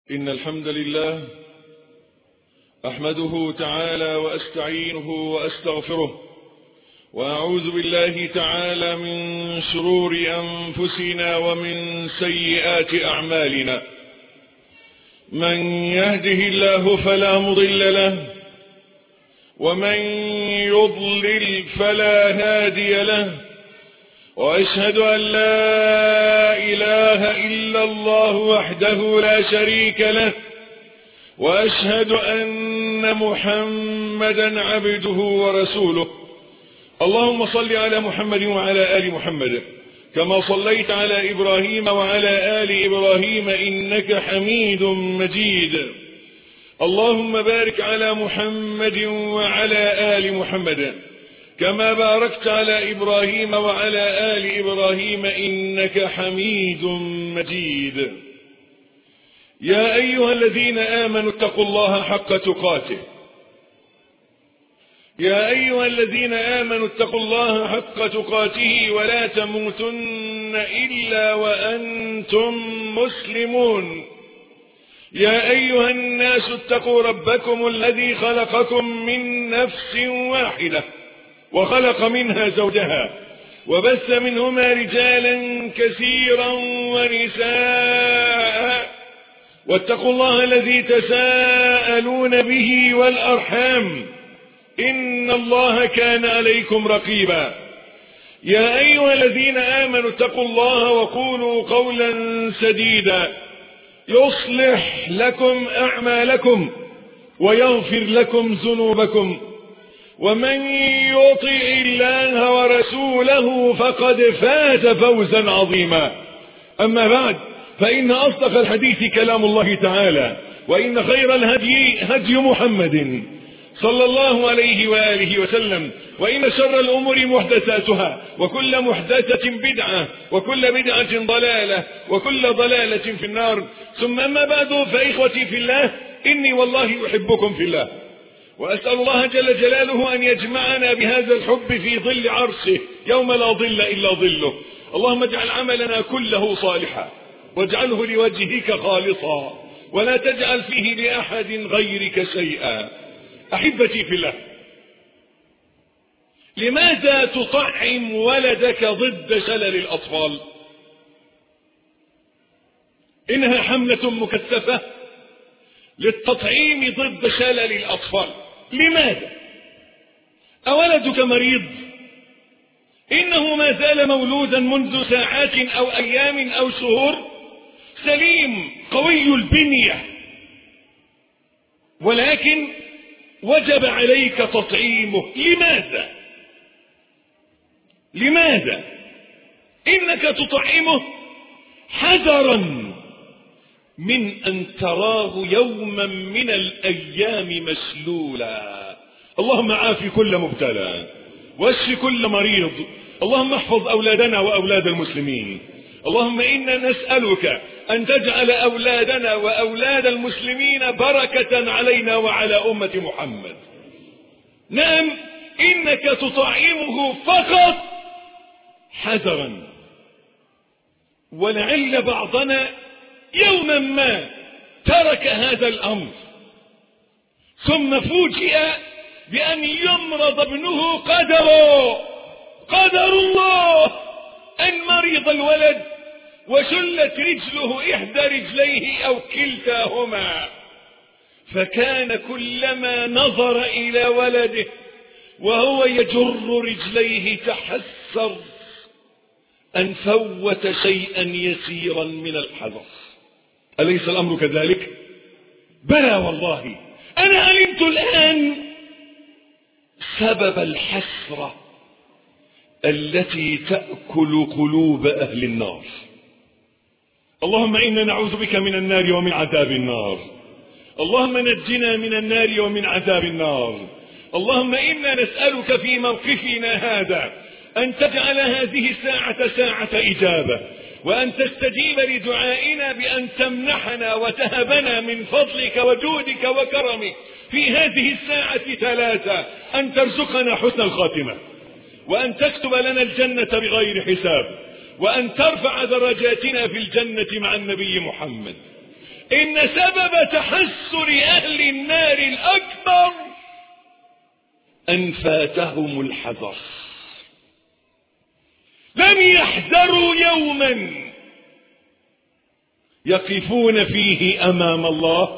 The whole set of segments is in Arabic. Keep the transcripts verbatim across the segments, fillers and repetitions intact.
إن الحمد لله أحمده تعالى وأستعينه وأستغفره وأعوذ بالله تعالى من شرور أنفسنا ومن سيئات أعمالنا. من يهده الله فلا مضل له ومن يضلل فلا هادي له، وأشهد أن لا إله إلا الله وحده لا شريك له، وأشهد أن محمدا عبده ورسوله. اللهم صل على محمد وعلى آل محمد كما صليت على إبراهيم وعلى آل إبراهيم إنك حميد مجيد. اللهم بارك على محمد وعلى آل محمد كما باركت على إبراهيم وعلى آل إبراهيم إنك حميد مجيد. يا أيها الذين آمنوا اتقوا الله حق تقاته يا أيها الذين آمنوا اتقوا الله حق تقاته ولا تموتن إلا وأنتم مسلمون. يا أيها الناس اتقوا ربكم الذي خلقكم من نفس واحدة وخلق منها زوجها وبث منهما رجالا كثيرا ونساء، واتقوا الله الذي تساءلون به والأرحام إن الله كان عليكم رقيبا. يا أيها الذين آمنوا اتقوا الله وقولوا قولا سديدا يصلح لكم أعمالكم ويغفر لكم ذنوبكم، ومن يطع الله ورسوله فقد فاز فوزا عظيما. أما بعد، فإن أصدق الحديث كلام الله تعالى، وإن خير الهدي هدي محمد صلى الله عليه وآله وسلم، وإن شر الأمور محدثاتها، وكل محدثة بدعة، وكل بدعة ضلالة، وكل ضلالة في النار. ثم أما بعد، فإخوتي في الله، إني والله أحبكم في الله، وأسأل الله جل جلاله أن يجمعنا بهذا الحب في ظل عرشه يوم لا ظل إلا ظله. اللهم اجعل عملنا كله صالحا واجعله لوجهك خالصا ولا تجعل فيه لأحد غيرك شيئا. أحبتي في الله، لماذا تطعم ولدك ضد شلل الأطفال؟ إنها حملة مكثفة للتطعيم ضد شلل الأطفال. لماذا؟ أولدك مريض؟ إنه ما زال مولودا منذ ساعات أو أيام أو شهور، سليم قوي البنية، ولكن وجب عليك تطعيمه. لماذا؟ لماذا؟ إنك تطعمه حذرا من أن تراه يوما من الأيام مسلولا. اللهم عافي كل مبتلى واشف كل مريض. اللهم احفظ أولادنا وأولاد المسلمين. اللهم إنا نسألك أن تجعل أولادنا وأولاد المسلمين بركة علينا وعلى أمة محمد. نعم، إنك تطعمه فقط حذرا، ولعل بعضنا يوما ما ترك هذا الأمر ثم فوجئ بأن يمرض ابنه. قدره قدر الله أن مرض الولد وشلت رجله إحدى رجليه أو كلتاهما، فكان كلما نظر إلى ولده وهو يجر رجليه تحسر أن فوت شيئا يسيرا من الحذر. أليس الأمر كذلك؟ بلى والله. أنا علمت الآن سبب الحسرة التي تأكل قلوب أهل النار. اللهم إنا نعوذ بك من النار ومن عذاب النار. اللهم نجنا من النار ومن عذاب النار. اللهم إنا نسألك في موقفنا هذا أن تجعل هذه الساعة ساعة إجابة، وأن تستجيب لدعائنا بأن تمنحنا وتهبنا من فضلك وجودك وكرمك في هذه الساعة ثلاثة: أن ترزقنا حسن الخاتمة، وأن تكتب لنا الجنة بغير حساب، وأن ترفع درجاتنا في الجنة مع النبي محمد. إن سبب تحسر أهل النار الأكبر أن فاتهم الحذر. لم يحذروا يوما يقفون فيه أمام الله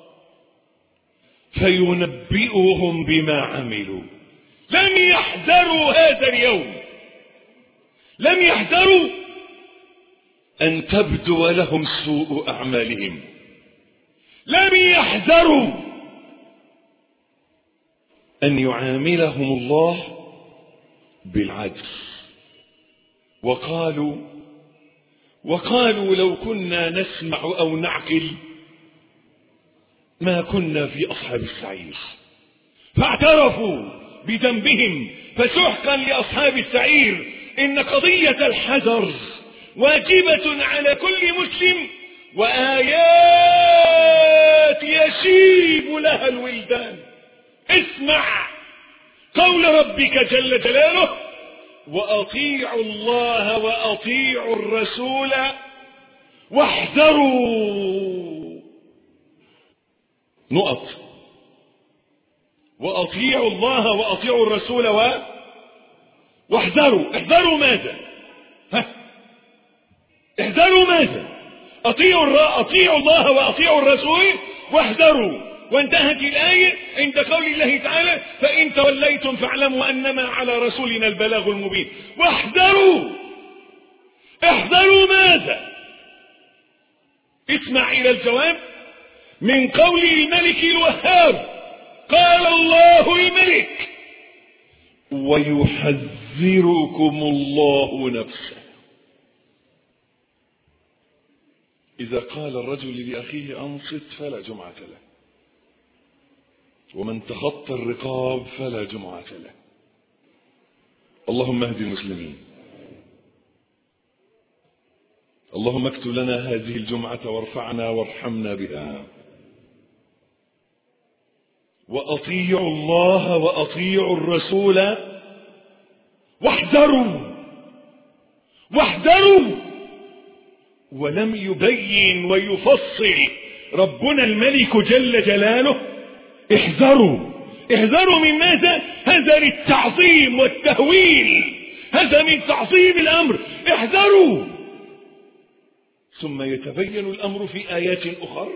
فينبئهم بما عملوا. لم يحذروا هذا اليوم، لم يحذروا أن تبدو لهم سوء أعمالهم، لم يحذروا أن يعاملهم الله بالعدل. وقالوا وقالوا لو كنا نسمع أو نعقل ما كنا في أصحاب السعير. فاعترفوا بذنبهم فسحقا لأصحاب السعير. إن قضية الحذر واجبة على كل مسلم، وآيات يشيب لها الولدان. اسمع قول ربك جل جلاله: وأطيعوا الله وأطيعوا الرسول واحذروا. نقط. وأطيعوا الله وأطيعوا الرسول و... واحذروا. احذروا ماذا؟ ها؟ احذروا ماذا؟ أطيعوا, الر... أطيعوا الله وأطيعوا الرسول واحذروا. وانتهت الآية عند قول الله تعالى: فإن توليتم فاعلموا أنما على رسولنا البلاغ المبين. واحذروا. احذروا ماذا؟ اسمع إلى الجواب من قول الملك الوهاب. قال الله الملك: ويحذركم الله نفسه. إذا قال الرجل لأخيه أنصت فلا جمعة له، ومن تخطى الرقاب فلا جمعة له. اللهم اهد المسلمين. اللهم اكتب لنا هذه الجمعة وارفعنا وارحمنا بها. وأطيعوا الله وأطيعوا الرسول واحذروا. واحذروا. ولم يبين ويفصل ربنا الملك جل جلاله احذروا. احذروا من ماذا؟ هذا للتعظيم والتهويل، هذا من تعظيم الأمر. احذروا. ثم يتبين الأمر في آيات أخرى: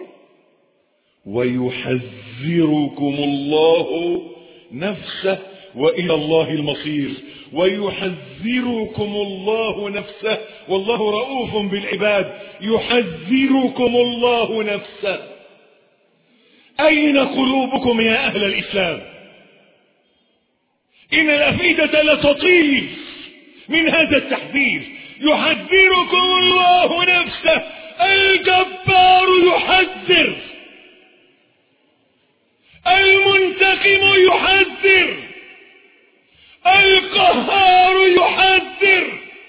ويحذركم الله نفسه وإلى الله المصير. ويحذركم الله نفسه والله رؤوف بالعباد. يحذركم الله نفسه. أين قلوبكم يا أهل الإسلام؟ إن الأفئدة لتطير من هذا التحذير. يحذركم الله نفسه. الجبار يحذر، المنتقم يحذر، القهار يحذر،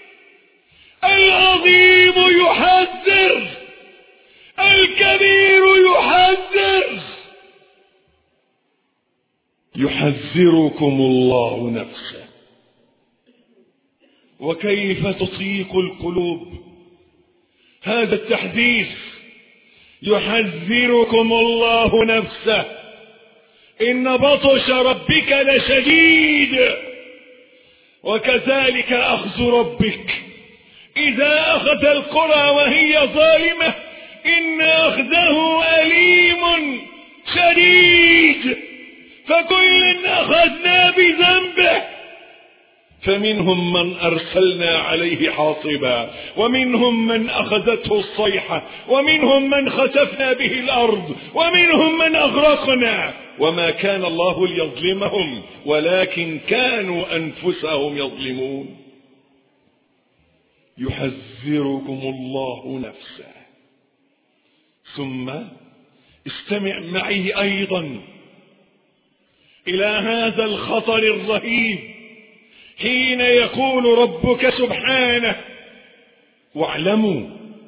العظيم يحذر، الكبير يحذر. يحذركم الله نفسه. وكيف تطيق القلوب هذا التحذير؟ يحذركم الله نفسه. إن بطش ربك لشديد وكذلك أخذ ربك إذا أخذ القرى وهي ظالمة إن أخذه أليم شديد. فكل أخذنا بذنبه فمنهم من أرسلنا عليه حاصبا ومنهم من أخذته الصيحة ومنهم من خسفنا به الأرض ومنهم من أغرقنا وما كان الله ليظلمهم ولكن كانوا أنفسهم يظلمون. يحذركم الله نفسه. ثم استمع معي أيضا إلى هذا الخطر الرهيب حين يقول ربك سبحانه: واعلموا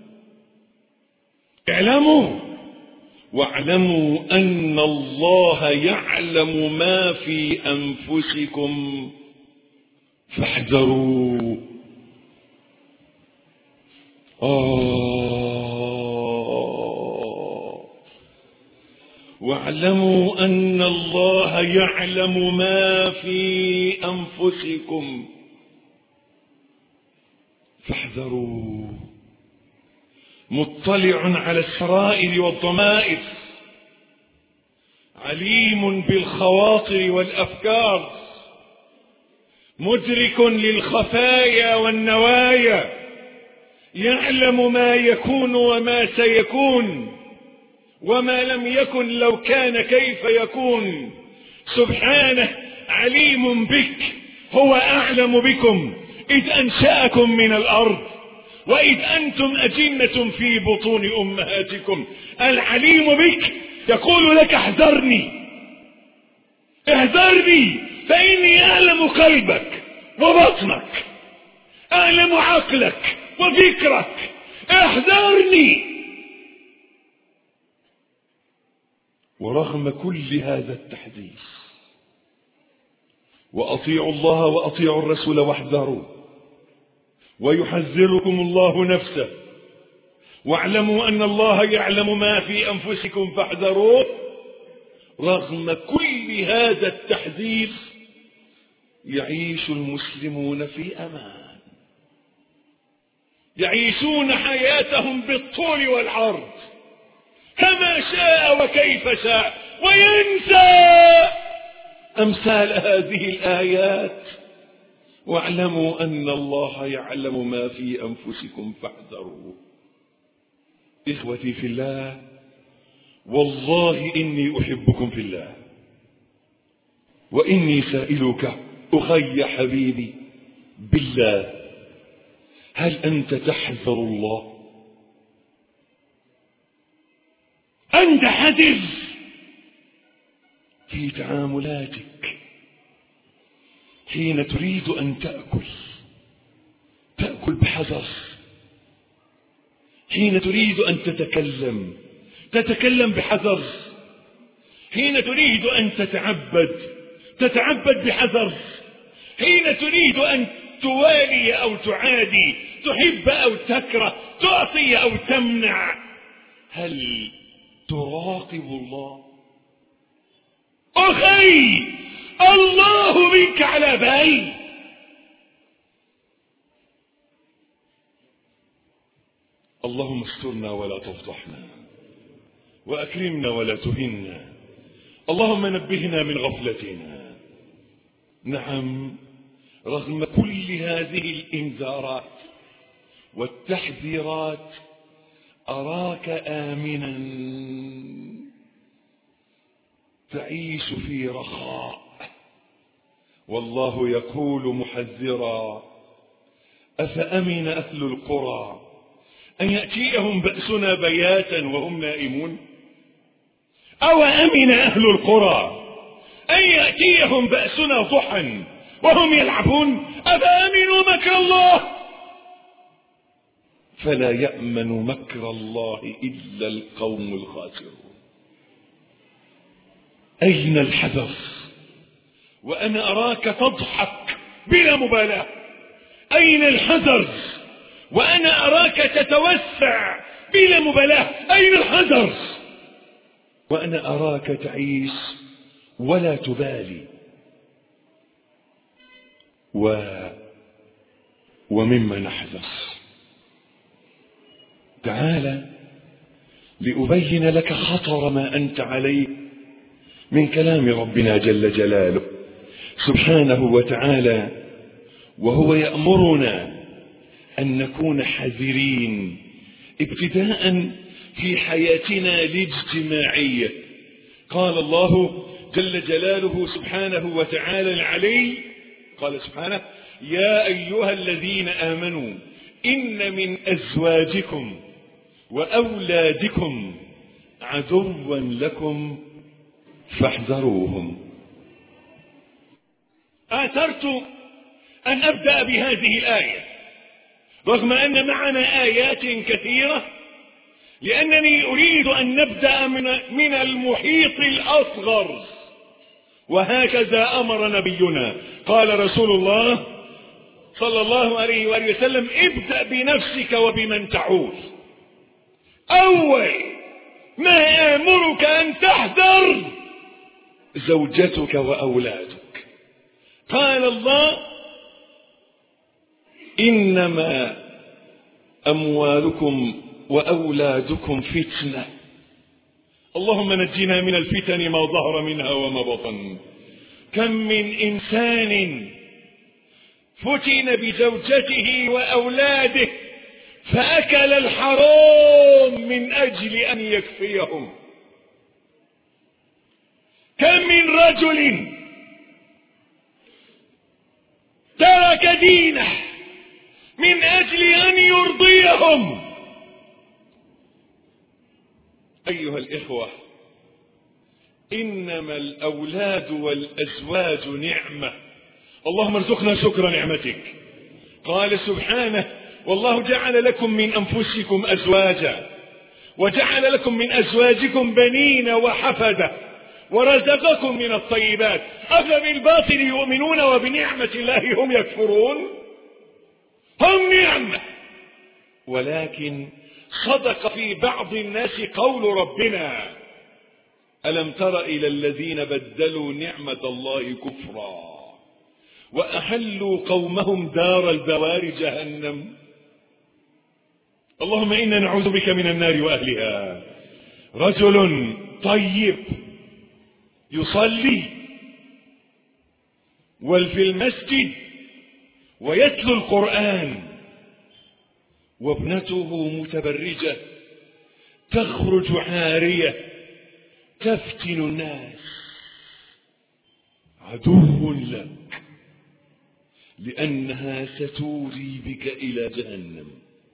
اعلموا واعلموا أن الله يعلم ما في أنفسكم فاحذروا. آه واعلموا أن الله يعلم ما في أنفسكم فاحذروا. مطلع على السرائر والضمائر، عليم بالخواطر والأفكار، مدرك للخفايا والنوايا، يعلم ما يكون وما سيكون وما لم يكن لو كان كيف يكون. سبحانه عليم بك، هو أعلم بكم إذ أنشأكم من الأرض وإذ أنتم أجنة في بطون أمهاتكم. العليم بك يقول لك احذرني احذرني فإني أعلم قلبك وبطنك، أعلم عقلك وفكرك، احذرني. ورغم كل هذا التحذير وأطيعوا الله وأطيعوا الرسول واحذروا، ويحذركم الله نفسه، واعلموا أن الله يعلم ما في أنفسكم فاحذروه. رغم كل هذا التحذير يعيش المسلمون في أمان، يعيشون حياتهم بالطول والعرض كما شاء وكيف شاء، وينسى أمثال هذه الآيات. واعلموا أن الله يعلم ما في أنفسكم فاحذروه. إخوتي في الله، والله إني أحبكم في الله، وإني سائلك أخي حبيبي بالله، هل أنت تحذر الله؟ أنت حذر في تعاملاتك حين تريد أن تأكل، تأكل بحذر. حين تريد أن تتكلم، تتكلم بحذر. حين تريد أن تتعبد، تتعبد بحذر. حين تريد أن توالي أو تعادي، تحب أو تكره، تعطي أو تمنع، هل تراقب الله؟ أخي، الله بك على بال. اللهم استرنا ولا تفضحنا، وأكرمنا ولا تهنا، اللهم نبهنا من غفلتنا. نعم، رغم كل هذه الإنذارات والتحذيرات أراك آمنا تعيش في رخاء، والله يقول محذرا: أفأمن أهل القرى أن يأتيهم بأسنا بياتا وهم نائمون؟ أو أمن أهل القرى أن يأتيهم بأسنا ضحى وهم يلعبون؟ أفأمنوا مكر الله؟ فلا يأمن مكر الله إلا القوم الخاسرون. أين الحذر وأنا أراك تضحك بلا مبالاة؟ أين الحذر وأنا أراك تتوسع بلا مبالاة؟ أين الحذر وأنا أراك تعيش ولا تبالي؟ و ومما نحذر، تعال لأبين لك خطر ما أنت عليه من كلام ربنا جل جلاله سبحانه وتعالى، وهو يأمرنا أن نكون حذرين ابتداء في حياتنا الاجتماعية. قال الله جل جلاله سبحانه وتعالى العلي، قال سبحانه: يا أيها الذين آمنوا إن من أزواجكم وأولادكم عدوا لكم فاحذروهم. آثرت أن أبدأ بهذه الآية رغم أن معنا آيات كثيرة، لأنني أريد أن نبدأ من, من المحيط الأصغر، وهكذا أمر نبينا. قال رسول الله صلى الله عليه وآله وسلم: ابدأ بنفسك وبمن تعول. أول ما آمرك أن تحذر زوجتك وأولادك. قال الله: إنما أموالكم وأولادكم فتنة. اللهم نجنا من الفتن ما ظهر منها وما بطن. كم من إنسان فتن بزوجته وأولاده فأكل الحرام من أجل أن يكفيهم. كم من رجل ترك دينه من أجل أن يرضيهم. أيها الإخوة، إنما الأولاد والأزواج نعمة. اللهم ارزقنا شكر نعمتك. قال سبحانه: والله جعل لكم من أنفسكم أزواجا وجعل لكم من أزواجكم بنين وحفدة ورزقكم من الطيبات أفبالباطل يؤمنون وبنعمة الله هم يكفرون. هم نعمة، ولكن صدق في بعض الناس قول ربنا: ألم تر إلى الذين بدلوا نعمة الله كفرا وأحلوا قومهم دار البوار جهنم. اللهم إنا نعوذ بك من النار وأهلها. رجل طيب يصلي وفي المسجد ويتلو القرآن، وابنته متبرجة تخرج عارية تفتن الناس. عدو لك لأنها ستوري بك إلى جهنم.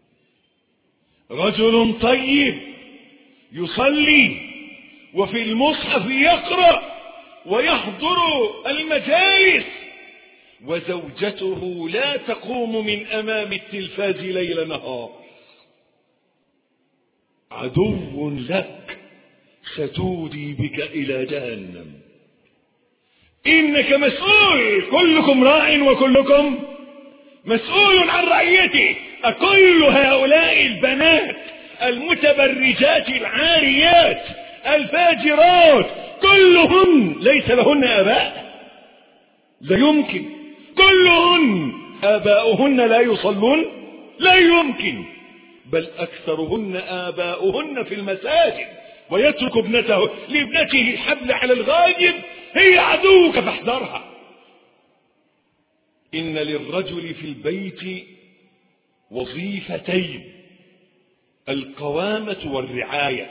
رجل طيب يصلي وفي المصحف يقرأ ويحضر المجالس، وزوجته لا تقوم من أمام التلفاز ليل نهار. عدو لك ستودي بك إلى جهنم. إنك مسؤول، كلكم راع وكلكم مسؤول عن رعيته. أكل هؤلاء البنات المتبرجات العاريات الفاجرات كلهن ليس لهن آباء؟ لا يمكن. كلهن آباؤهن لا يصلون؟ لا يمكن. بل أكثرهن آباؤهن في المساجد، ويترك ابنته لابنته الحبل على الغايب. هي عدوك فاحذرها. إن للرجل في البيت وظيفتين: القوامة والرعاية.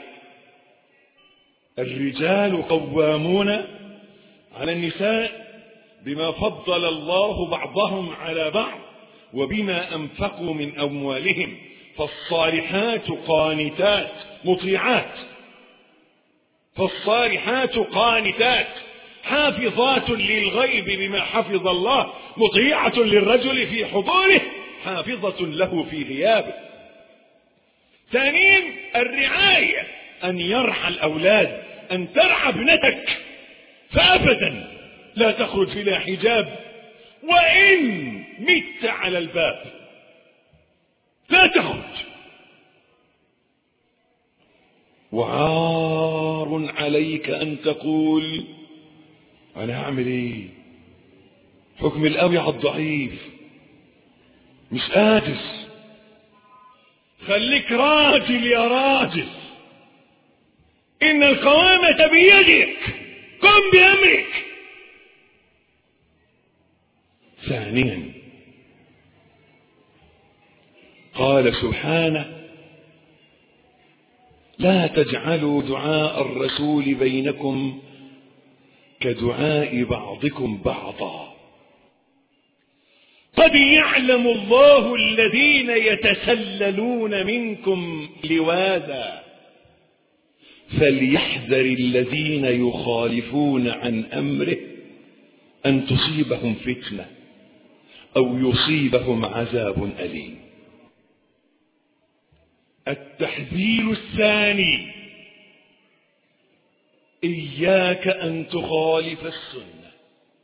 الرجال قوامون على النساء بما فضل الله بعضهم على بعض وبما أنفقوا من أموالهم، فالصالحات قانتات مطيعات فالصالحات قانتات حافظات للغيب بما حفظ الله، مطيعة للرجل في حضوره حافظة له في غيابه. ثانيا الرعاية، أن يرعى الأولاد، أن ترعى ابنتك، فأبدا لا تخرج بلا حجاب، وإن مت على الباب لا تخرج. وعار عليك أن تقول: أنا هعمل إيه؟ حكم القوي على الضعيف، مش قادر. خليك راجل يا راجل. إن القوامة بيدك، قم بأمرك. ثانيا قال سبحانه: لا تجعلوا دعاء الرسول بينكم كدعاء بعضكم بعضا. قد يعلم الله الذين يتسللون منكم لواذا فليحذر الذين يخالفون عن أمره أن تصيبهم فتنة أو يصيبهم عذاب أليم. التحذير الثاني: إياك أن تخالف السنة.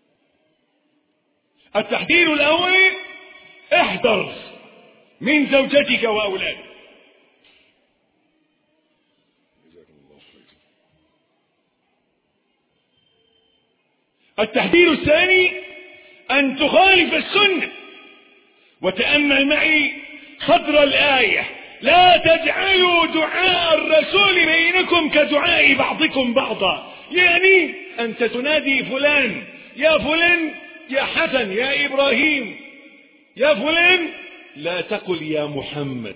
التحذير الأول: احذر من زوجتك وأولادك. التحذير الثاني أن تخالف السنة. وتأمل معي صدر الآية: لا تجعلوا دعاء الرسول بينكم كدعاء بعضكم بعضا. يعني أنت تنادي فلان: يا فلان، يا حسن، يا إبراهيم، يا فلان، لا تقل يا محمد.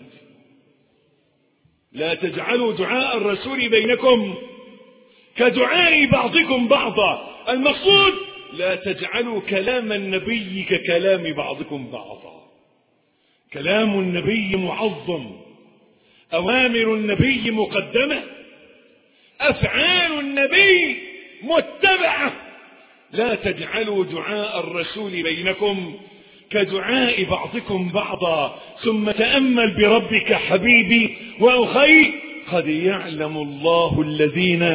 لا تجعلوا دعاء الرسول بينكم كدعاء بعضكم بعضا. المقصود لا تجعلوا كلام النبي ككلام بعضكم بعضا. كلام النبي معظم، أوامر النبي مقدمة، أفعال النبي متبعة. لا تجعلوا دعاء الرسول بينكم كدعاء بعضكم بعضا. ثم تأمل بربك حبيبي وأخي: قد يعلم الله الذين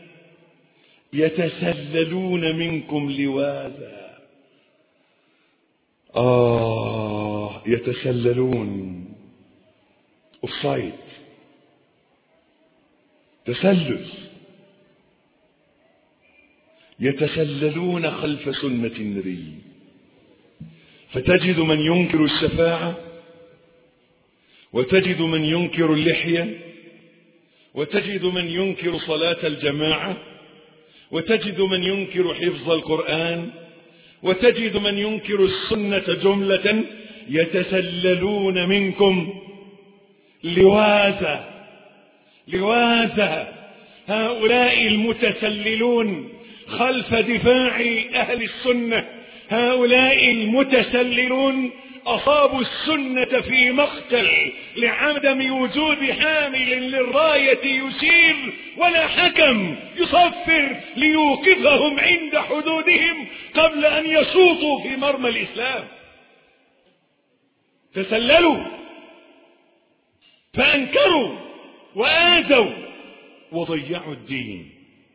يتسللون منكم لواذا. آه يتسللون، أوفسايد، تسلل، يتسللون خلف سنة النبي. فتجد من ينكر الشفاعة، وتجد من ينكر اللحية، وتجد من ينكر صلاة الجماعة، وتجد من ينكر حفظ القرآن، وتجد من ينكر السنة جملة. يتسللون منكم لواذا لواذا. هؤلاء المتسللون خلف دفاع أهل السنة، هؤلاء المتسللون أصابوا السنة في مقتل لعدم وجود حامل للراية يشير ولا حكم يصفر ليوقفهم عند حدودهم قبل أن يشوطوا في مرمى الإسلام. تسللوا فأنكروا وآذوا وضيعوا الدين،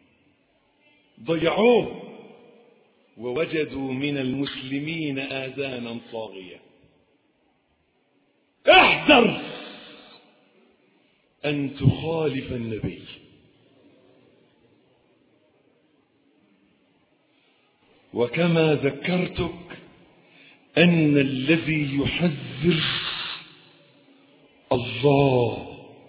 ضيعوه، ووجدوا من المسلمين آذانا صاغية. احذر أن تخالف النبي. وكما ذكرتك أن الذي يحذر الله،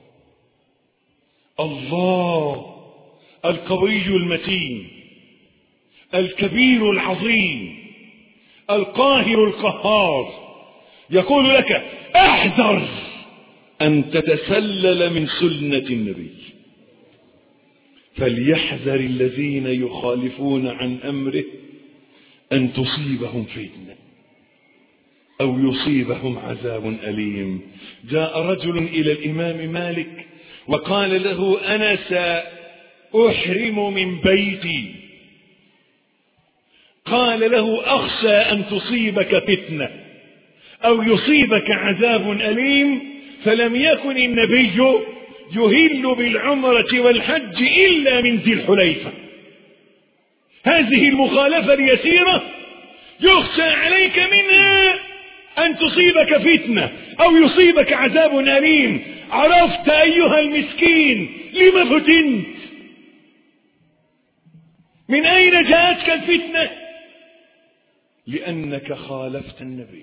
الله القوي المتين الكبير العظيم القاهر القهار، يقول لك: احذر أن تتسلل من سنة النبي. فليحذر الذين يخالفون عن أمره أن تصيبهم فتنة أو يصيبهم عذاب أليم. جاء رجل إلى الإمام مالك وقال له: أنا سأحرم من بيتي. قال له: أخشى أن تصيبك فتنة أو يصيبك عذاب أليم. فلم يكن النبي يهل بالعمرة والحج إلا من ذي الحليفة. هذه المخالفة اليسيرة يخشى عليك منها أن تصيبك فتنة أو يصيبك عذاب أليم. عرفت أيها المسكين لما فتنت؟ من أين جاءتك الفتنة؟ لأنك خالفت النبي،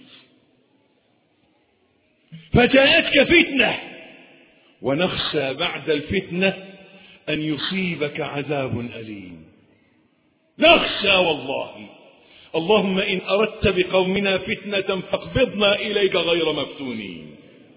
فجاءتك فتنة، ونخشى بعد الفتنة أن يصيبك عذاب أليم. نخشى والله. اللهم إن أردت بقومنا فتنة فاقبضنا إليك غير مفتونين.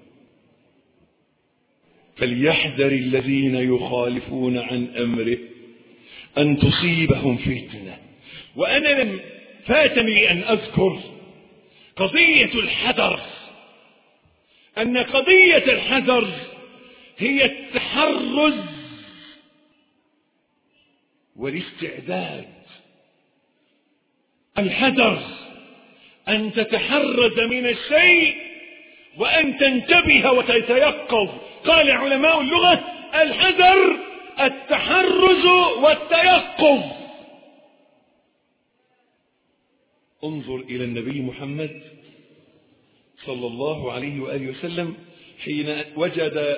فليحذر الذين يخالفون عن أمره أن تصيبهم فتنة. وأنا لم فاتني أن أذكر قضية الحذر، أن قضية الحذر هي التحرز والاستعداد. الحذر أن تتحرز من الشيء وأن تنتبه وتتيقظ. قال علماء اللغة: الحذر التحرز والتيقظ. انظر إلى النبي محمد صلى الله عليه وآله وسلم حين وجد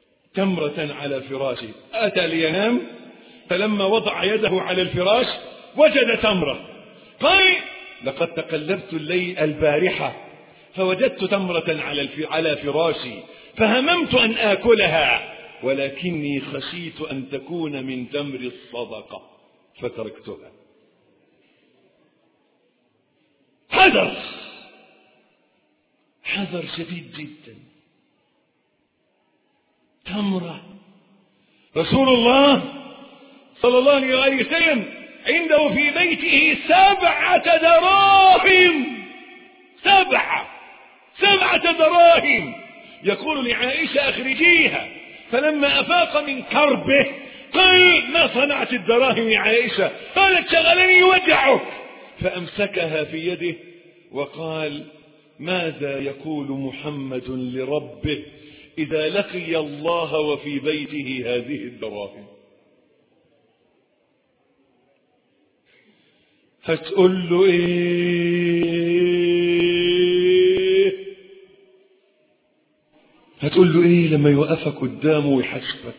تمرة على فراشه، أتى لينام، فلما وضع يده على الفراش وجد تمرة، قال لقد تقلبت الليل البارحة فوجدت تمرة على فراشي فهممت أن آكلها ولكني خشيت أن تكون من تمر الصدقة فتركتها. حذر حذر شديد جدا. تمرة رسول الله صلى الله عليه وسلم عنده في بيته سبعة دراهم، سبعة سبعة دراهم، يقول لعائشة أخرجيها، فلما أفاق من كربه قال ما صنعت الدراهم يا عائشة؟ قالت شغلني وجعك، فأمسكها في يده وقال ماذا يقول محمد لربه إذا لقي الله وفي بيته هذه الدراهم؟ هتقول له ايه؟ هتقول له ايه لما يوقفك قدامه ويحاسبك؟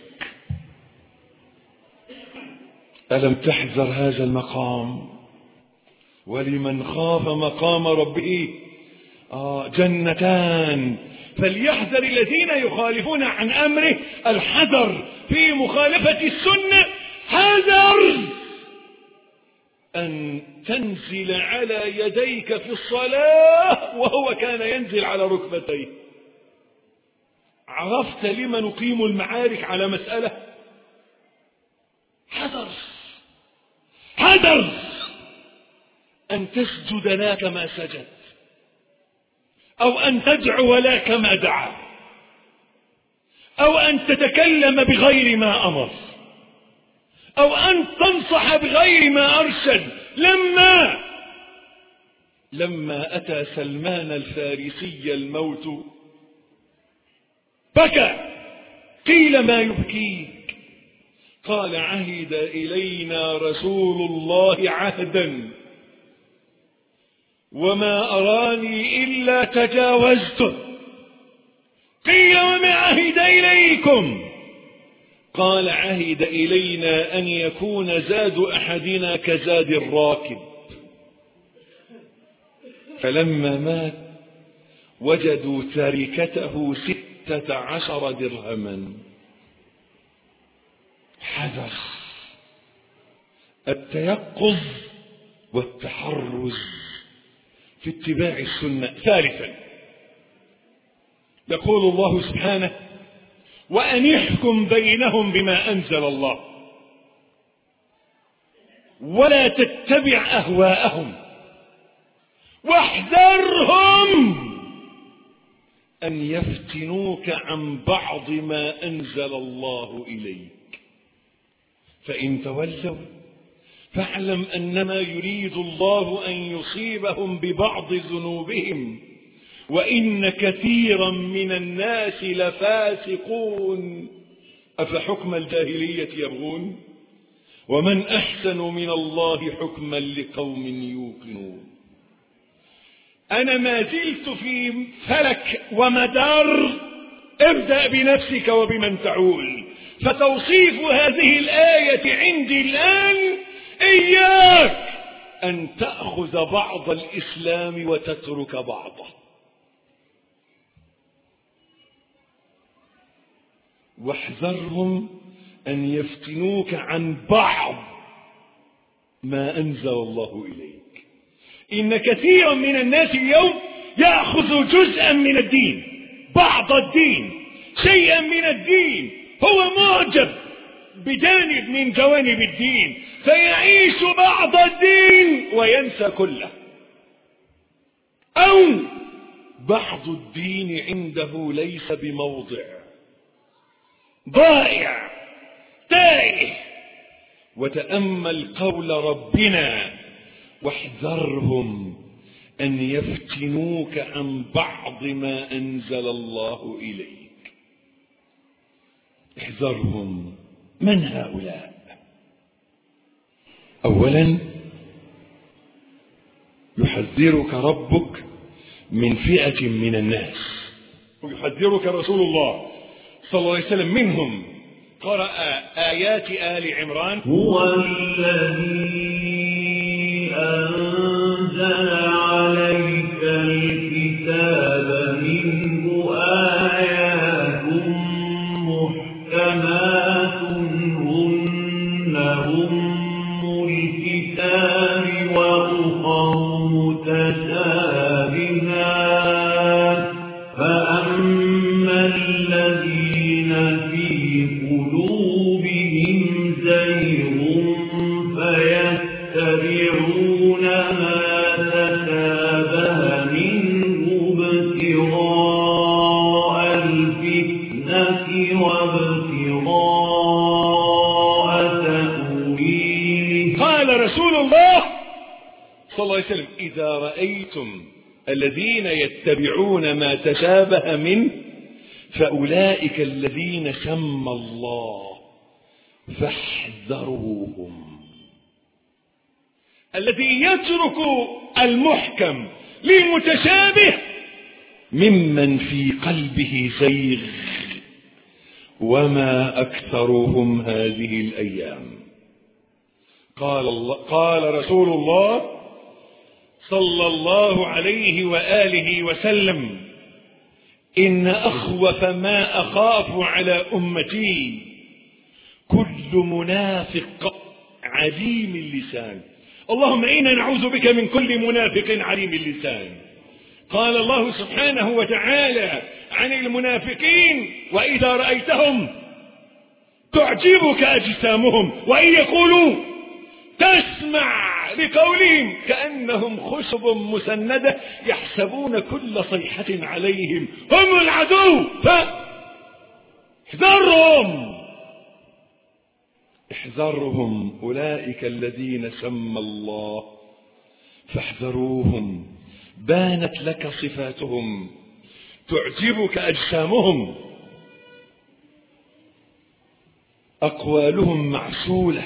ألم تحذر هذا المقام؟ ولمن خاف مقام ربه آه جنتان، فليحذر الذين يخالفون عن أمره، الحذر في مخالفة السنة، حذر أن تنزل على يديك في الصلاة وهو كان ينزل على ركبتيه. عرفت لما نقيم المعارك على مسألة؟ حذر حذر أن تسجد لا كما سجد، أو أن تدعو لا كما دعا، أو أن تتكلم بغير ما أمر، أو أن تنصح بغير ما أرشد. لما لما أتى سلمان الفارسي الموت بكى، قيل ما يبكيك؟ قال عهد إلينا رسول الله عهدا وما أراني إلا تجاوزته. قيل وما عهد إليكم؟ قال عهد إلينا أن يكون زاد أحدنا كزاد الراكب. فلما مات وجدوا تركته ستة عشر درهما. حذر التيقظ والتحرز في اتباع السنة. ثالثا يقول الله سبحانه وأن يحكم بينهم بما أنزل الله ولا تتبع أهواءهم واحذرهم أن يفتنوك عن بعض ما أنزل الله إليك، فإن تولوا فاعلم أنما يريد الله أن يصيبهم ببعض ذنوبهم وإن كثيرا من الناس لفاسقون أفحكم الجاهلية يبغون ومن أحسن من الله حكما لقوم يوقنون. أنا ما زلت في فلك ومدار، ابدأ بنفسك وبمن تعول. فتوصيف هذه الآية عندي الآن إياك أن تأخذ بعض الإسلام وتترك بعضه. واحذرهم أن يفتنوك عن بعض ما أنزل الله إليك. إن كثيرا من الناس اليوم يأخذ جزءا من الدين، بعض الدين، شيئا من الدين، هو معجب بجانب من جوانب الدين فيعيش بعض الدين وينسى كله، أو بعض الدين عنده ليس بموضع، ضائع تائه. وتأمل قول ربنا واحذرهم أن يفتنوك عن بعض ما أنزل الله إليك. احذرهم. من هؤلاء؟ أولا يحذرك ربك من فئة من الناس، ويحذرك رسول الله صلى الله عليه وسلم منهم. قرأ آيات آل عمران: هو الذي أنزل عليك الكتاب منه آيات محكمات هن أم الكتاب وأخر متشابهات فأما الذين في قلوبهم زيغ فيتبعون ما تشابه منه ابتغاء الفتنة وابتغاء تأويله. قال رسول الله صلى الله عليه وسلم: إذا رأيتم الذين يتبعون ما تشابه منه فأولئك الذين سمى الله فاحذروهم. الذي يترك المحكم للمتشابه ممن في قلبه زيغ، وما أكثرهم هذه الأيام. قال, الله قال رسول الله صلى الله عليه وآله وسلم: إن أخوف ما أخاف على أمتي كل منافق عليم اللسان. اللهم إنا نعوذ بك من كل منافق عليم اللسان. قال الله سبحانه وتعالى عن المنافقين: وإذا رأيتهم تعجبك أجسامهم وإن يقولوا تسمع لقولهم كأنهم خشب مسندة يحسبون كل صيحة عليهم هم العدو فاحذرهم. احذرهم أولئك الذين سمى الله فاحذروهم. بانت لك صفاتهم، تعجبك أجسامهم، أقوالهم معسولة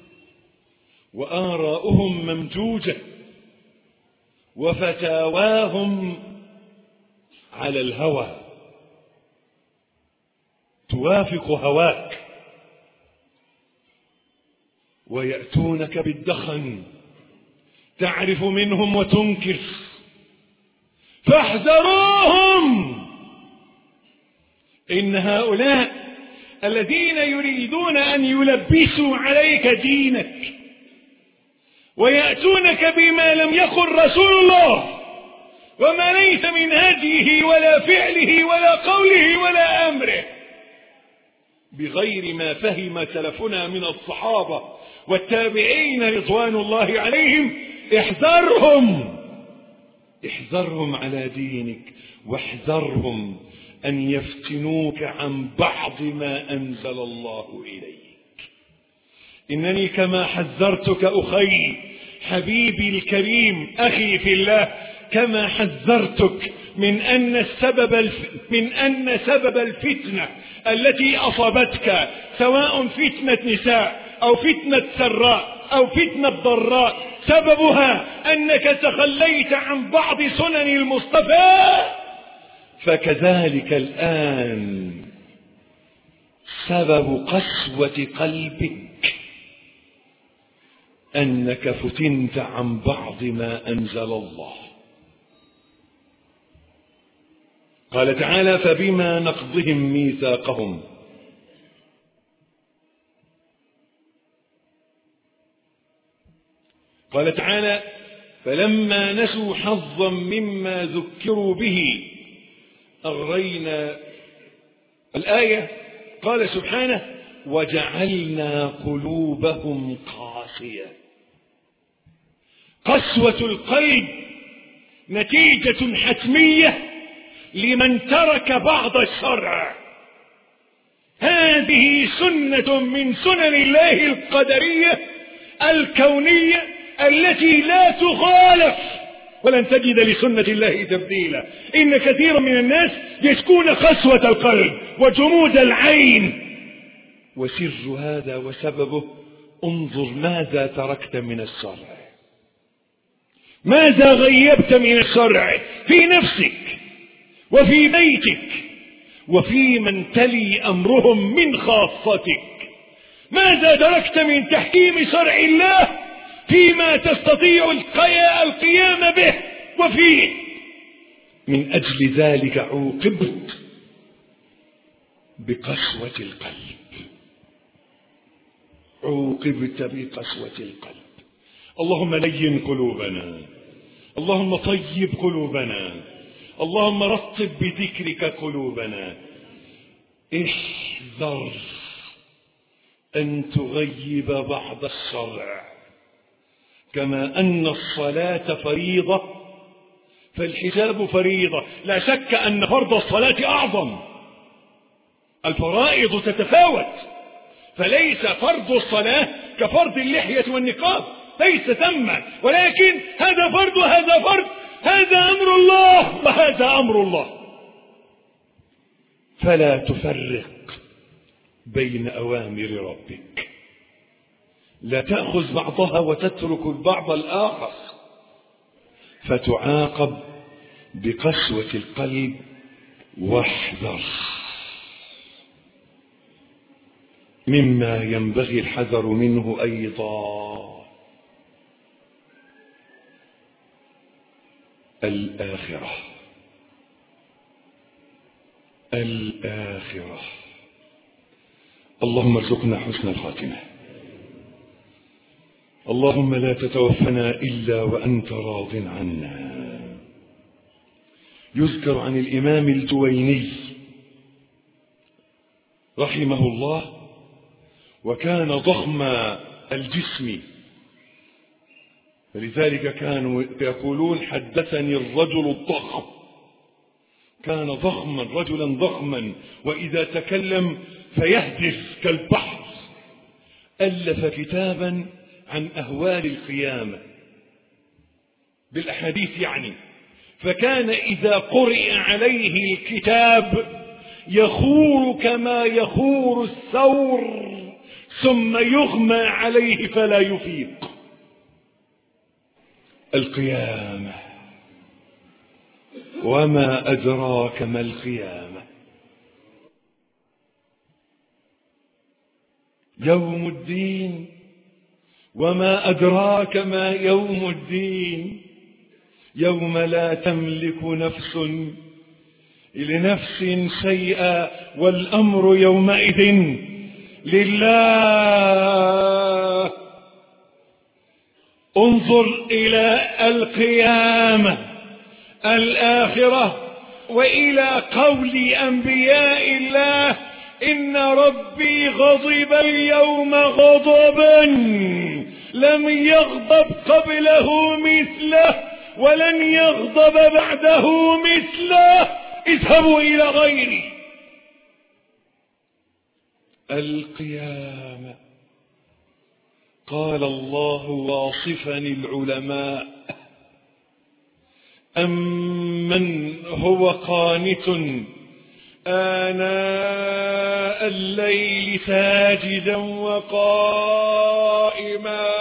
وآراؤهم ممجوجة وفتاواهم على الهوى، توافق هواك، ويأتونك بالدخن تعرف منهم وتنكر. فاحذروهم. إن هؤلاء الذين يريدون أن يلبسوا عليك دينك ويأتونك بما لم يقل رسول الله وما ليس من هديه ولا فعله ولا قوله ولا أمره، بغير ما فهم سلفنا من الصحابة والتابعين رضوان الله عليهم. احذرهم، احذرهم على دينك، واحذرهم أن يفتنوك عن بعض ما أنزل الله إليك. إنني كما حذرتك أخي حبيبي الكريم أخي في الله، كما حذرتك من أن السبب الف... من أن سبب الفتنة التي أصابتك، سواء فتنة نساء أو فتنة سراء أو فتنة ضراء، سببها أنك تخليت عن بعض سنن المصطفى. فكذلك الآن سبب قسوة قلبك أنك فتنت عن بعض ما أنزل الله. قال تعالى: فبما نقضهم ميثاقهم قال تعالى: فلما نسوا حظا مما ذكروا به أغرينا. الآية قال سبحانه: وجعلنا قلوبهم قاسية. قسوة القلب نتيجة حتمية لمن ترك بعض الشرع. هذه سنة من سنن الله القدرية الكونية التي لا تخالف، ولن تجد لسنة الله تبديلا. إن كثيرا من الناس يشكون قسوة القلب وجمود العين، وسر هذا وسببه انظر ماذا تركت من الشرع، ماذا غيبت من الشرع في نفسك وفي بيتك وفي من تلي أمرهم من خاصتك. ماذا تركت من تحكيم شرع الله فيما تستطيع القيام به وفيه. من أجل ذلك عوقبت بقسوة القلب، عوقبت بقسوة القلب. اللهم لين قلوبنا، اللهم طيب قلوبنا، اللهم رطب بذكرك قلوبنا. احذر أن تغيب بعض الشرع. كما أن الصلاة فريضة فالحجاب فريضة. لا شك أن فرض الصلاة أعظم، الفرائض تتفاوت، فليس فرض الصلاة كفرض اللحية والنقاب، ليس ثم، ولكن هذا فرض هذا فرض، هذا أمر الله وهذا أمر الله. فلا تفرق بين أوامر ربك، لا تأخذ بعضها وتترك البعض الآخر، فتعاقب بقسوة القلب. واحذر مما ينبغي الحذر منه أيضا الآخرة. الآخرة. اللهم ارزقنا حسن الخاتمة. اللهم لا تتوفنا إلا وأنت راض عنا. يذكر عن الإمام الجويني رحمه الله، وكان ضخم الجسم، فلذلك كانوا يقولون حدثني الرجل الضخم. كان ضخما، رجلا ضخما، وإذا تكلم فيهدف كالبحر. ألف كتابا عن أهوال القيامة بالأحاديث يعني، فكان إذا قرئ عليه الكتاب يخور كما يخور الثور، ثم يغمى عليه فلا يفيق. القيامة، وما أدراك ما القيامة. يوم الدين، وما أدراك ما يوم الدين. يوم لا تملك نفس لنفس شيئا والأمر يومئذ لله. انظر إلى القيامة الآخرة وإلى قول أنبياء الله: إن ربي غضب اليوم غضبا لم يغضب قبله مثله ولن يغضب بعده مثله، اذهبوا إلى غيري. القيامة. قال الله واصفا العلماء: أمن هو قانت آناء الليل ساجدا وقائما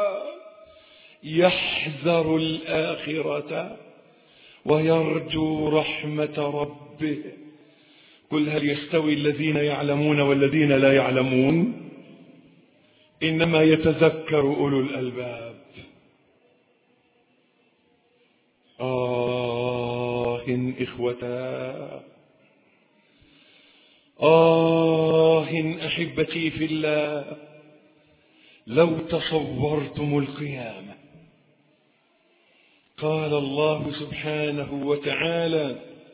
يحذر الآخرة ويرجو رحمة ربه. قل هل يستوي الذين يعلمون والذين لا يعلمون؟ إنما يتذكر أولو الألباب. آه إخوتا، آه أحبتي في الله، لو تصورتم القيامة. قال الله سبحانه وتعالى: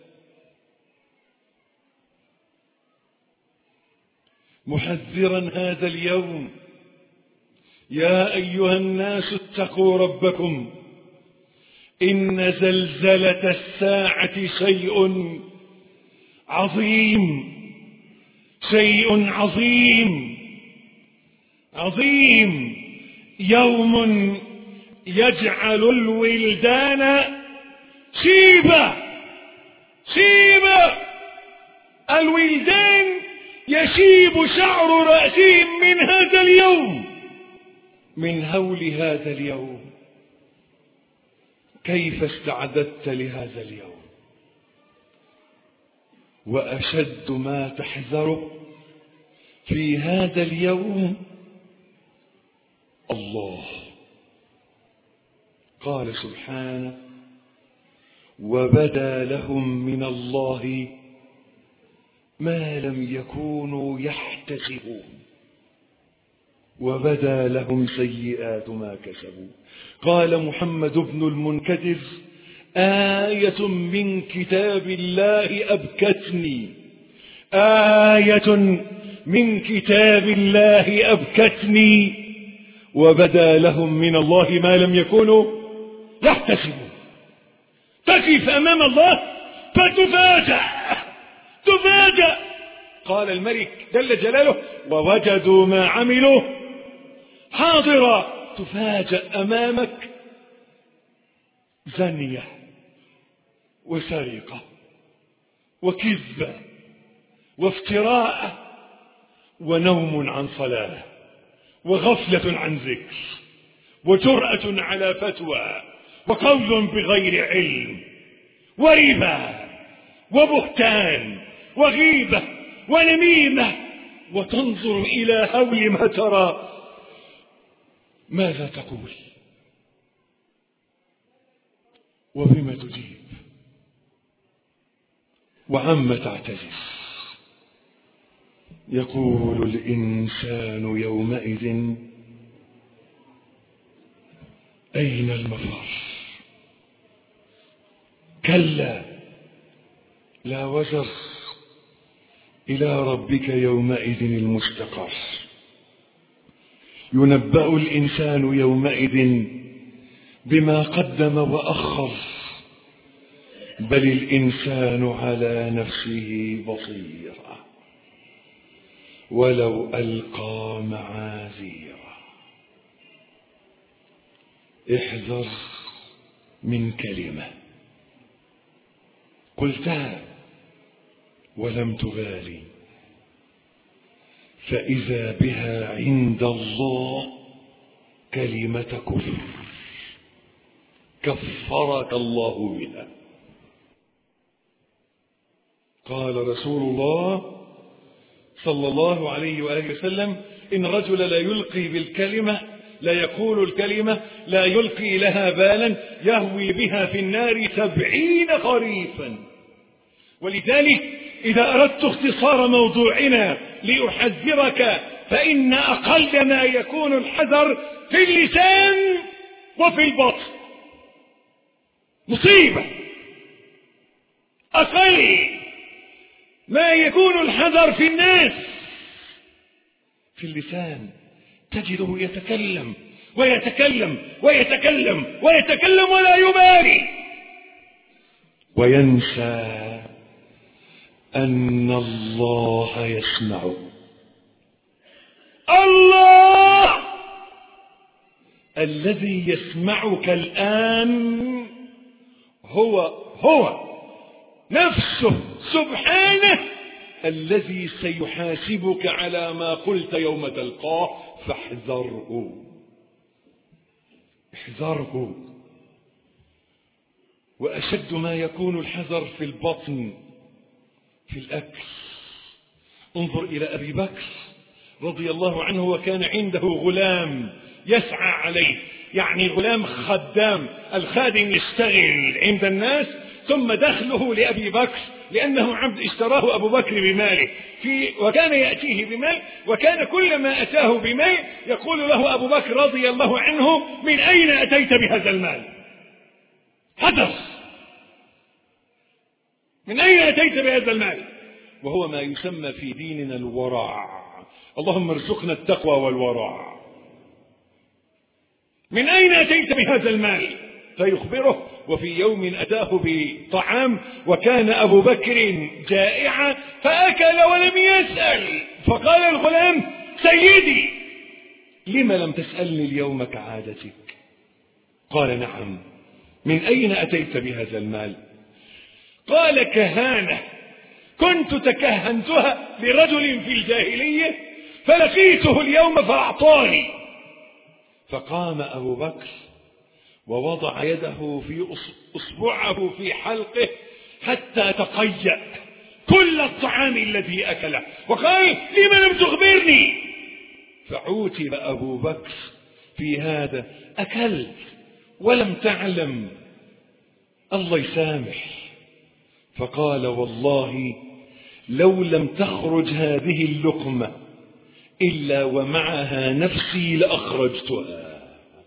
محذرا هذا اليوم: يا أيها الناس اتقوا ربكم إن زلزلة الساعة شيء عظيم، شيء عظيم عظيم، يوم يجعل الولدان شيبا شيبا. الولدان يشيب شعر رأسهم من هذا اليوم، من هول هذا اليوم. كيف استعددت لهذا اليوم؟ وأشد ما تحذر في هذا اليوم الله. قال سبحانه: وبدا لهم من الله ما لم يكونوا يحتسبون وبدا لهم سيئات ما كسبوا. قال محمد بن المنكدر: آية من كتاب الله أبكتني آية من كتاب الله أبكتني وبدا لهم من الله ما لم يكونوا يحتسبون. تقف أمام الله فتفاجأ تفاجأ. قال الملك جل جلاله: ووجدوا ما عملوا حاضرا. تفاجأ أمامك زنية وسرقة وكذبة وافتراء ونوم عن صلاة وغفلة عن ذكر وجرأة على فتوى وقول بغير علم وربا وبهتان وغيبة ونميمة. وتنظر إلى هول ما ترى، ماذا تقول وبما تجيب وعما تعتذر؟ يقول الإنسان يومئذ: أين المفر؟ كلا لا وزر، إلى ربك يومئذ المستقر. ينبأ الإنسان يومئذ بما قدم وأخر، بل الإنسان على نفسه بصيرة ولو ألقى معاذيره. احذر من كلمة قلتها ولم تبالي، فإذا بها عند الله كلمة كفر كفرك الله بها. قال رسول الله صلى الله عليه وآله وسلم: إن رجل لا يلقي بالكلمة لا يقول الكلمة لا يلقي لها بالا يهوي بها في النار سبعين خريفا. ولذلك إذا أردت اختصار موضوعنا لأحذرك فإن أقل ما يكون الحذر في اللسان وفي البطن. مصيبة. أقل ما يكون الحذر في الناس في اللسان. تجده يتكلم ويتكلم ويتكلم ويتكلم ولا يبالي، وينسى أن الله يسمع. الله الذي يسمعك الآن هو هو نفسه سبحانه الذي سيحاسبك على ما قلت يوم تلقاه، فاحذره احذره. وأشد ما يكون الحذر في البطن في الأكل. انظر إلى أبي بكر رضي الله عنه، وكان عنده غلام يسعى عليه، يعني غلام خدام، الخادم يشتغل عند الناس ثم دخله لأبي بكر لأنه عبد اشتراه أبو بكر بماله في وكان يأتيه بمال، وكان كل ما أتاه بمال يقول له أبو بكر رضي الله عنه: من أين أتيت بهذا المال؟ حدث من أين أتيت بهذا المال؟ وهو ما يسمى في ديننا الورع. اللهم ارزقنا التقوى والورع. من أين أتيت بهذا المال؟ فيخبره. وفي يوم أتاه بطعام وكان أبو بكر جائعا فأكل ولم يسأل، فقال الغلام: سيدي لم لم تسألني اليوم كعادتك؟ قال: نعم. من أين أتيت بهذا المال؟ قال: كهانة كنت تكهنتها لرجل في الجاهلية فلقيته اليوم فأعطاني. فقام أبو بكر ووضع يده في أصبعه في حلقه حتى تقيأ كل الطعام الذي أكله، وقال: لم لم تخبرني؟ فعوتب أبو بكر في هذا: أكلت ولم تعلم. الله يسامح. فقال والله لو لم تخرج هذه اللقمة إلا ومعها نفسي لأخرجتها.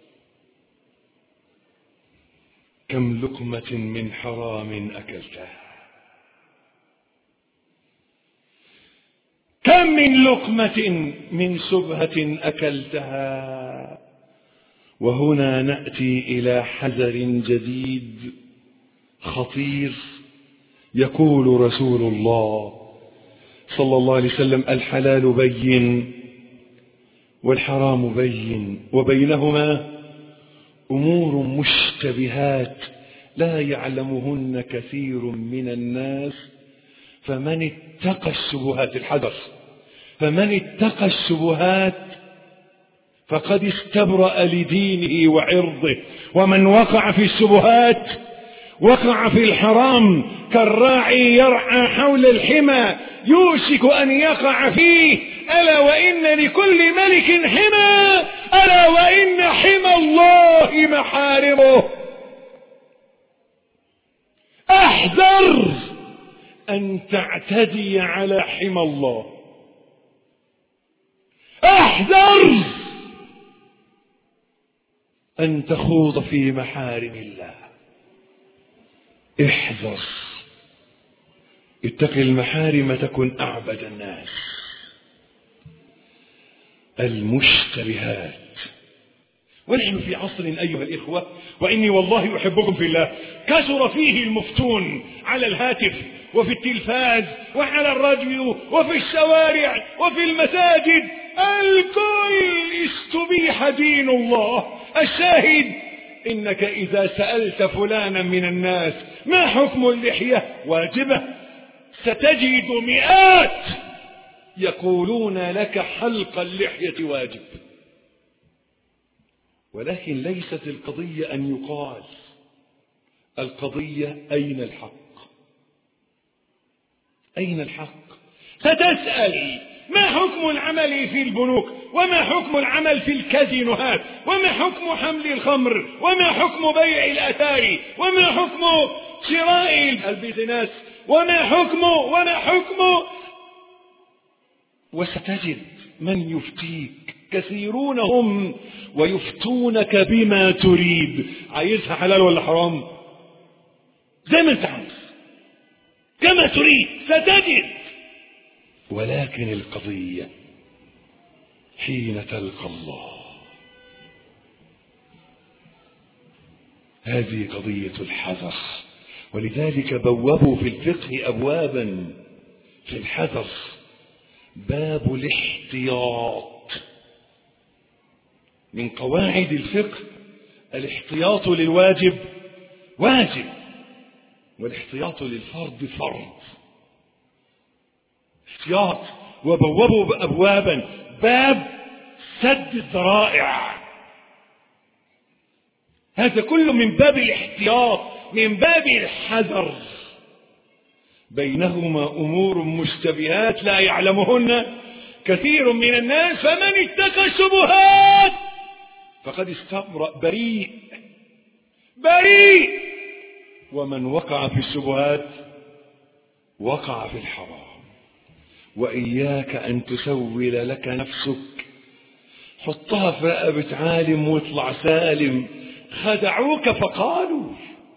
كم لقمة من حرام أكلتها، كم من لقمة من سبهة أكلتها. وهنا نأتي إلى حذر جديد خطير. يقول رسول الله صلى الله عليه وسلم الحلال بين والحرام بين وبينهما أمور مشتبهات لا يعلمهن كثير من الناس فمن اتقى الشبهات، الحذر، فمن اتقى الشبهات فقد استبرأ لدينه وعرضه. ومن وقع في الشبهات وقع في الحرام كالراعي يرعى حول الحمى يوشك أن يقع فيه. ألا وإن لكل ملك حمى، ألا وإن حمى الله محارمه. احذر أن تعتدي على حمى الله، احذر أن تخوض في محارم الله، احذر. اتق المحارم تكن أعبد الناس. المشتبهات. ونحن في عصر أيها الإخوة، وإني والله أحبكم في الله، كثر فيه المفتون على الهاتف وفي التلفاز وعلى الراديو وفي الشوارع وفي المساجد. الكل استبيح دين الله. الشاهد إنك إذا سألت فلانا من الناس ما حكم اللحية واجبة، ستجد مئات يقولون لك حلق اللحية واجب. ولكن ليست القضية أن يقال، القضية أين الحق؟ أين الحق؟ ستسأل ما حكم العمل في البنوك، وما حكم العمل في الكازينوهات، وما حكم حمل الخمر، وما حكم بيع الأثار، وما حكم شراء البيزنس، وما حكم وما حكم وستجد من يفتيك. كثيرون هم ويفتونك بما تريد. عايزها حلال ولا حرام؟ زي ما انت عايز، كما تريد ستجد. ولكن القضية حين تلقى الله، هذه قضية الحذر. ولذلك بوبوا في الفقه أبوابا في الحذر. باب الاحتياط. من قواعد الفقه الاحتياط للواجب واجب، والاحتياط للفرض فرض. احتياط. وبوبوا أبوابا. باب سد الذرائع، هذا كله من باب الاحتياط، من باب الحذر. بينهما أمور مشتبهات لا يعلمهن كثير من الناس فمن اتقى الشبهات فقد استبرأ بريء بريء. ومن وقع في الشبهات وقع في الحرام. وإياك أن تسول لك نفسك، حطها في رقبة عالم واطلع سالم. خدعوك فقالوا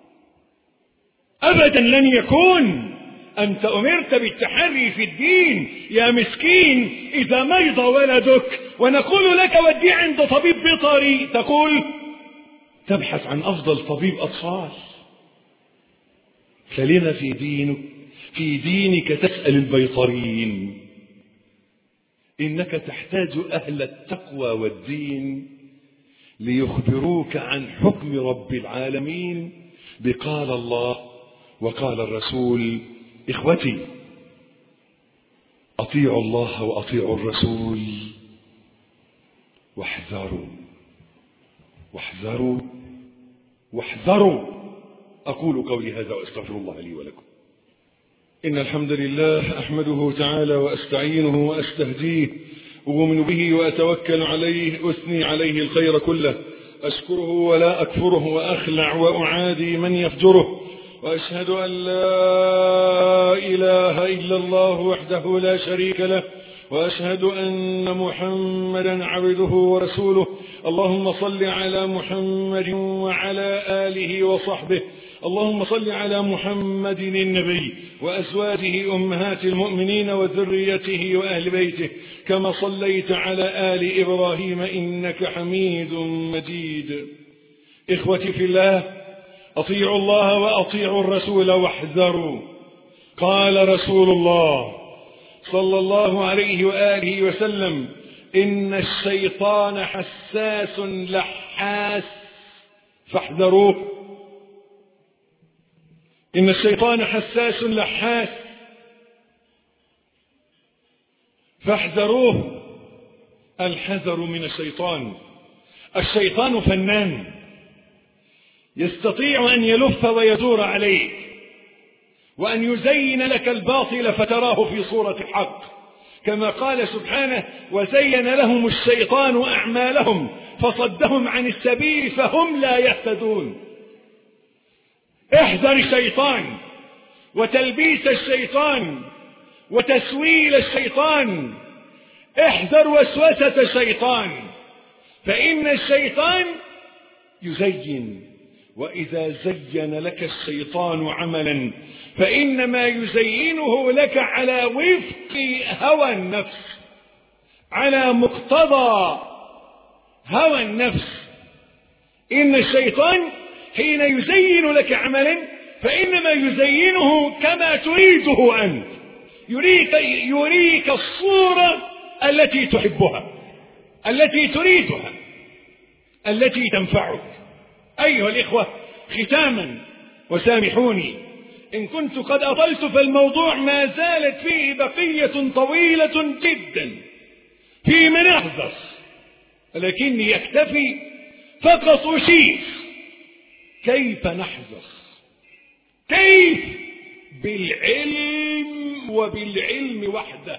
أبدا لن يكون. أنت أمرت بالتحري في الدين يا مسكين. إذا مرض ولدك ونقول لك ودي عند طبيب بيطري، تقول تبحث عن أفضل طبيب أطفال. خلينا في دينك، في دينك تسأل البيطريين. إنك تحتاج أهل التقوى والدين ليخبروك عن حكم رب العالمين بقال الله وقال الرسول. إخوتي، أطيعوا الله وأطيعوا الرسول واحذروا واحذروا واحذروا. أقول قولي هذا وأستغفر الله لي ولكم. إن الحمد لله أحمده تعالى وأستعينه وأستهديه، أؤمن به وأتوكل عليه، أثني عليه الخير كله، أشكره ولا أكفره وأخلع وأعادي من يفجره، وأشهد أن لا إله إلا الله وحده لا شريك له، وأشهد أن محمدا عبده ورسوله. اللهم صل على محمد وعلى آله وصحبه. اللهم صل على محمد النبي وأزواجه أمهات المؤمنين وذريته وأهل بيته كما صليت على آل إبراهيم إنك حميد مجيد. إخوتي في الله، أطيعوا الله وأطيعوا الرسول واحذروا. قال رسول الله صلى الله عليه وآله وسلم: إن الشيطان حساس لحاس فاحذروه. إن الشيطان حساس لحاس فاحذروه. الحذر من الشيطان. الشيطان فنان يستطيع أن يلف ويدور عليك، وأن يزين لك الباطل فتراه في صورة الحق، كما قال سبحانه: وزين لهم الشيطان أعمالهم فصدهم عن السبيل فهم لا يهتدون. احذر الشيطان وتلبيس الشيطان وتسويل الشيطان. احذر وسوسة الشيطان، فإن الشيطان يزين، وإذا زين لك الشيطان عملا فإنما يزينه لك على وفق هوى النفس، على مقتضى هوى النفس. إن الشيطان حين يزين لك عملا فإنما يزينه كما تريده أنت، يريك, يريك الصورة التي تحبها، التي تريدها، التي تنفعك. أيها الإخوة، ختاما وسامحوني إن كنت قد أطلت، فالموضوع ما زالت فيه بقية طويلة جدا في مناحذر، ولكني يكتفي فقط أشير كيف نحذر. كيف؟ بالعلم وبالعلم وحده.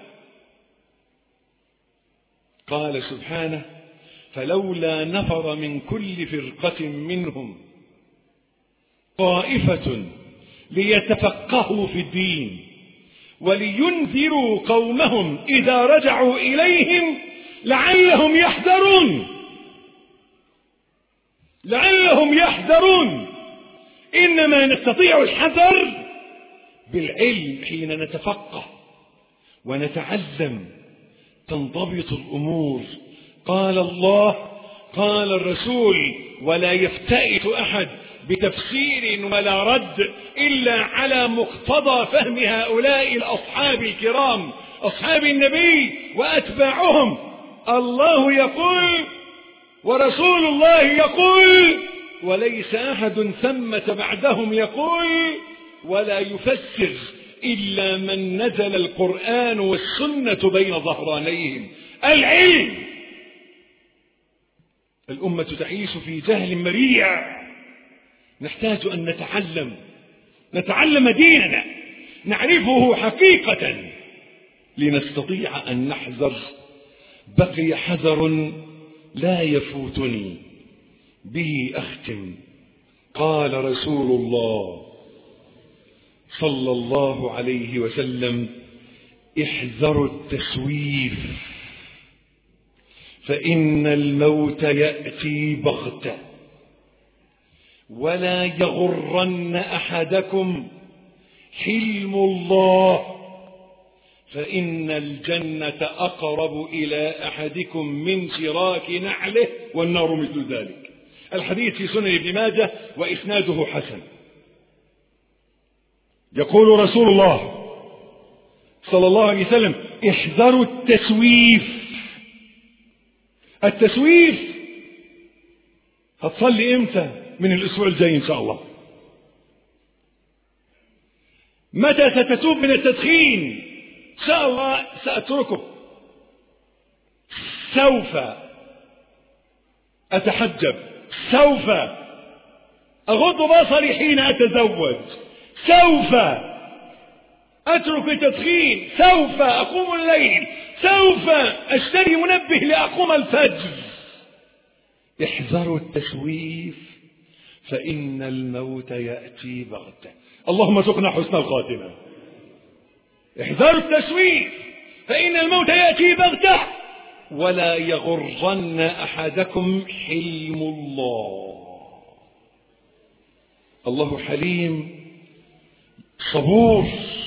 قال سبحانه: فلولا نفر من كل فرقة منهم طائفة ليتفقهوا في الدين ولينذروا قومهم إذا رجعوا إليهم لعلهم يحذرون. لعلهم يحذرون. إنما نستطيع الحذر بالعلم. حين نتفقه ونتعلم تنضبط الأمور. قال الله، قال الرسول، ولا يفتئت أحد بتفسير ولا رد إلا على مقتضى فهم هؤلاء الأصحاب الكرام، أصحاب النبي وأتباعهم. الله يقول ورسول الله يقول، وليس أحد ثمة بعدهم يقول، ولا يفسر إلا من نزل القرآن والسنة بين ظهرانيهم. العلم. الأمة تعيش في جهل مريع. نحتاج أن نتعلم نتعلم ديننا، نعرفه حقيقة لنستطيع أن نحذر. بقي حذر لا يفوتني به أختم. قال رسول الله صلى الله عليه وسلم: احذروا التسويف فإن الموت يأتي بغتة، ولا يغرن أحدكم حلم الله فإن الجنة أقرب إلى أحدكم من شراك نعله والنار مثل ذلك. الحديث في سنن ابن ماجه وإسناده حسن. يقول رسول الله صلى الله عليه وسلم: احذروا التسويف. التسويف هتصلي امتى؟ من الاسبوع الجاي ان شاء الله. متى ستتوب من التدخين؟ ان شاء الله سأتركه. سوف أتحجب، سوف أغض بصري حين أتزوج، سوف أترك التدخين، سوف أقوم الليل، سوف أشتري منبه لأقوم الفجر. احذروا التسويف فإن الموت يأتي بغتة. اللهم ارزقنا حسن الخاتمة. احذروا التسويف فإن الموت يأتي بغتة ولا يغرن أحدكم حلم الله. الله حليم صبور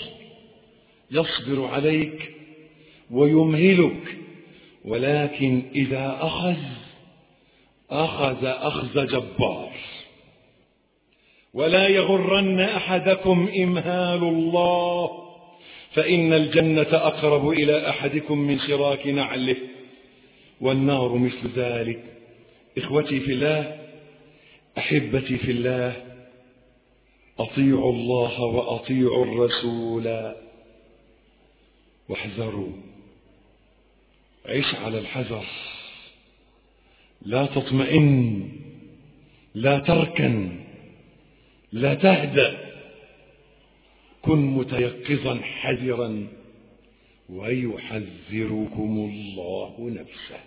يصبر عليك ويمهلك، ولكن إذا أخذ أخذ أخذ جبار. ولا يغرن أحدكم إمهال الله فإن الجنة أقرب إلى أحدكم من شراك نعله والنار مثل ذلك. إخوتي في الله، أحبتي في الله، أطيعوا الله وأطيعوا الرسول واحذروا. عيش على الحذر، لا تطمئن، لا تركن، لا تهدأ، كن متيقظا حذرا ويحذركم الله نفسه.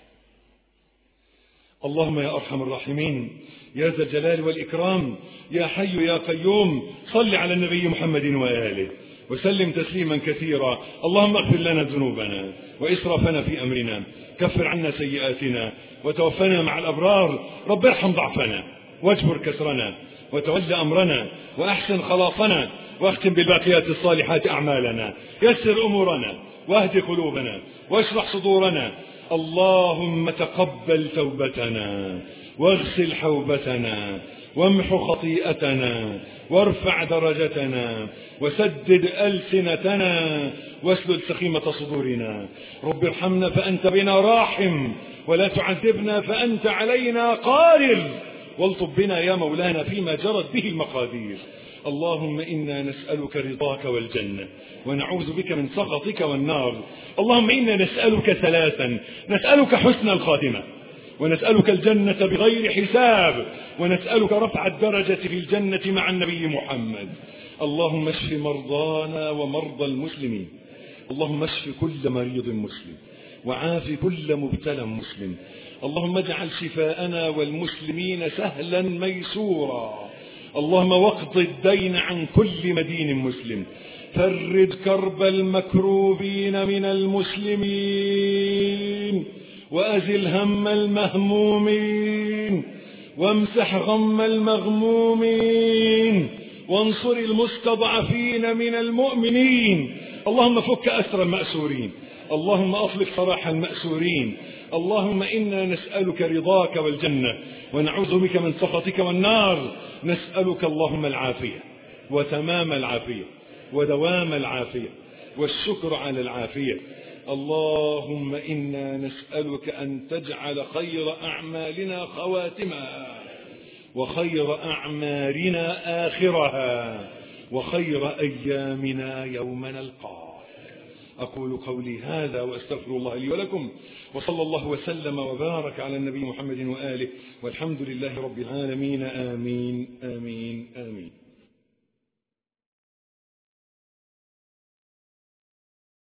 اللهم يا أرحم الراحمين، يا ذا الجلال والإكرام، يا حي يا قيوم، صل على النبي محمد وآله وسلم تسليما كثيرا. اللهم اغفر لنا ذنوبنا وإسرافنا في أمرنا، كفر عنا سيئاتنا وتوفنا مع الأبرار. رب ارحم ضعفنا واجبر كسرنا وتولى أمرنا وأحسن خلاصنا، واختم بالباقيات الصالحات أعمالنا، يسر أمورنا واهد قلوبنا واشرح صدورنا. اللهم تقبل توبتنا واغسل حوبتنا وامحو خطيئتنا وارفع درجتنا وسدد ألسنتنا واسلل سخيمة صدورنا. رب ارحمنا فأنت بنا راحم، ولا تعذبنا فأنت علينا قادر، والطب بنا يا مولانا فيما جرت به المقادير. اللهم إنا نسألك رضاك والجنة ونعوذ بك من سخطك والنار. اللهم إنا نسألك ثلاثا: نسألك حسن الخاتمة، ونسألك الجنة بغير حساب، ونسألك رفع الدرجة في الجنة مع النبي محمد. اللهم اشف مرضانا ومرضى المسلمين، اللهم اشف كل مريض مسلم وعاف كل مبتلى مسلم. اللهم اجعل شفاءنا والمسلمين سهلا ميسورا. اللهم واقض الدين عن كل مدين مسلم، فرج كرب المكروبين من المسلمين، وأزل هم المهمومين، وامسح غم المغمومين، وانصر المستضعفين من المؤمنين. اللهم فك أسر المأسورين، اللهم أطلق سراح المأسورين. اللهم إنا نسألك رضاك والجنة ونعوذ بك من سخطك والنار. نسألك اللهم العافية وتمام العافية ودوام العافية والشكر على العافية. اللهم إنا نسألك أن تجعل خير أعمالنا خواتمها، وخير أعمالنا آخرها، وخير أيامنا يوم نلقاك. أقول قولي هذا وأستغفر الله لي ولكم، وصلى الله وسلم وبارك على النبي محمد وآله، والحمد لله رب العالمين. آمين آمين آمين.